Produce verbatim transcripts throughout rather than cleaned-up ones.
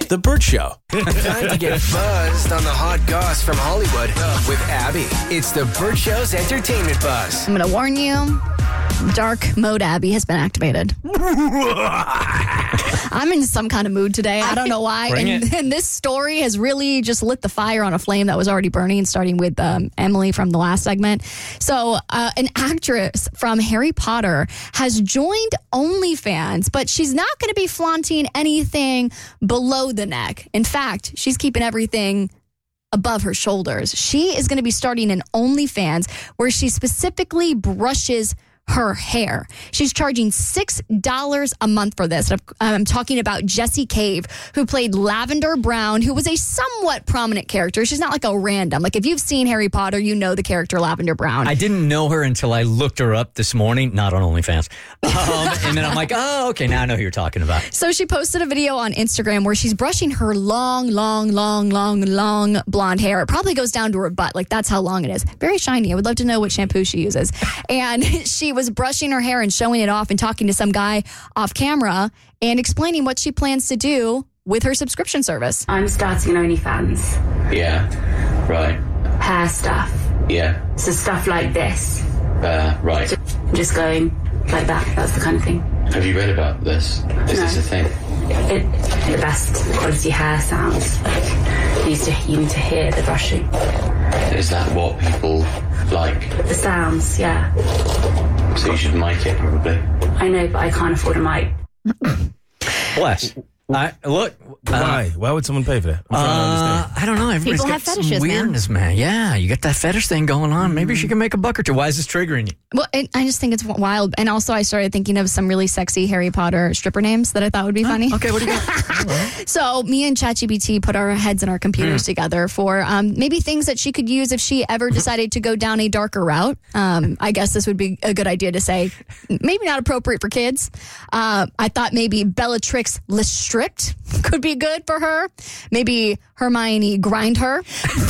The Burt Show. Time to get buzzed on the hot goss from Hollywood with Abby. It's The Burt Show's entertainment buzz. I'm going to warn you, dark mode Abby has been activated. I'm in some kind of mood today. I don't know why. And, and this story has really just lit the fire on a flame that was already burning, starting with um, Emily from the last segment. So uh, an actress from Harry Potter has joined OnlyFans, but she's not going to be flaunting anything below the neck. In fact, she's keeping everything above her shoulders. She is going to be starting an OnlyFans where she specifically brushes her hair. She's charging six dollars a month for this. I'm, I'm talking about Jessie Cave, who played Lavender Brown, who was a somewhat prominent character. She's not like a random. Like if you've seen Harry Potter, you know the character Lavender Brown. I didn't know her until I looked her up this morning, not on OnlyFans. Um, and then I'm like, oh, okay, now I know who you're talking about. So she posted a video on Instagram where she's brushing her long, long, long, long, long blonde hair. It probably goes down to her butt. Like that's how long it is. Very shiny. I would love to know what shampoo she uses. And she was brushing her hair and showing it off and talking to some guy off camera and explaining what she plans to do with her subscription service. I'm starting OnlyFans. Yeah, right. Hair stuff. Yeah. So stuff like this. Uh, right. Just, just going like that. That's the kind of thing. Have you read about this? Is No. this a thing? It, the best quality hair sounds. You need to, you need to hear the brushing. Is that what people like? The sounds, yeah. So you should mic it, probably. I know, but I can't afford a mic. Bless. I, look. Why? Why would someone pay for that? I'm trying to Uh, understand. I don't know. Everybody's People got have some fetishes, man. weirdness, man. Yeah, you got that fetish thing going on. Maybe she can make a buck or two. Why is this triggering you? Well, it, I just think it's wild. And also I started thinking of some really sexy Harry Potter stripper names that I thought would be funny. Okay, what do you got? So me and ChatGPT put our heads and our computers together for um, maybe things that she could use if she ever decided to go down a darker route. Um, I guess this would be a good idea to say, maybe not appropriate for kids. Uh, I thought maybe Bellatrix Lestrict could be good for her. Maybe Hermione Grind her.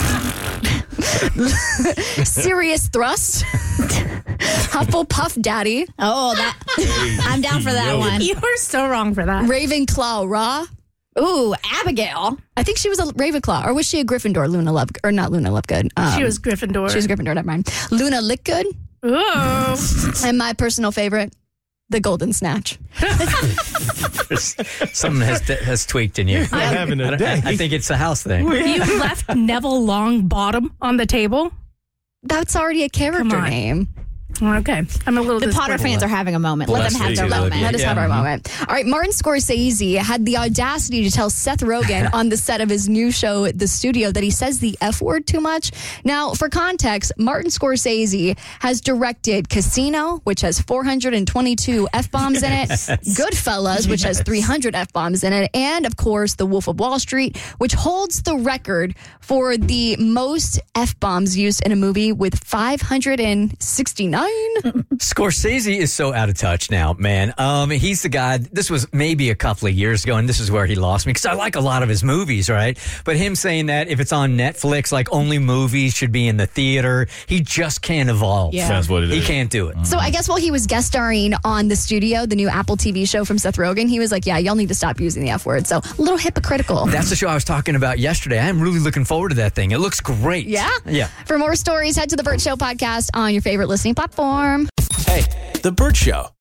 Serious Thrust. Hufflepuff Daddy. Oh, that I'm down for that Yo. one. You were so wrong for that. Ravenclaw Raw. Ooh, Abigail. I think she was a Ravenclaw, or was she a Gryffindor? Luna Love, or not Luna Lovegood. Um, She was Gryffindor. She was Gryffindor. Never mind. Luna Lickgood, Ooh. and my personal favorite, the Golden Snatch. Something has has tweaked in you. I'm having a I, day. I think it's a house thing. You left Neville Longbottom on the table? That's already a character Come on. name. Okay. I'm a little The Potter disappointed. fans are having a moment. Let Bless them have you, their Olivia. moment. Let us Yeah. have our moment. All right, Martin Scorsese had the audacity to tell Seth Rogen on the set of his new show, The Studio, that he says the F word too much. Now, for context, Martin Scorsese has directed Casino, which has four hundred twenty-two F-bombs in it, Goodfellas, which has three hundred F-bombs in it, and, of course, The Wolf of Wall Street, which holds the record for the most F-bombs used in a movie with five hundred sixty-nine. Scorsese is so out of touch now, man. Um, he's the guy, this was maybe a couple of years ago, and this is where he lost me, because I like a lot of his movies, right? But him saying that if it's on Netflix, like only movies should be in the theater, he just can't evolve. Yeah. That's what it He is. can't do it. So I guess while he was guest starring on The Studio, the new Apple T V show from Seth Rogen, he was like, yeah, y'all need to stop using the F word. So a little hypocritical. That's the show I was talking about yesterday. I'm really looking forward to that thing. It looks great. Yeah? Yeah. For more stories, head to the Burt Show podcast on your favorite listening platform. Hey, The Burt Show.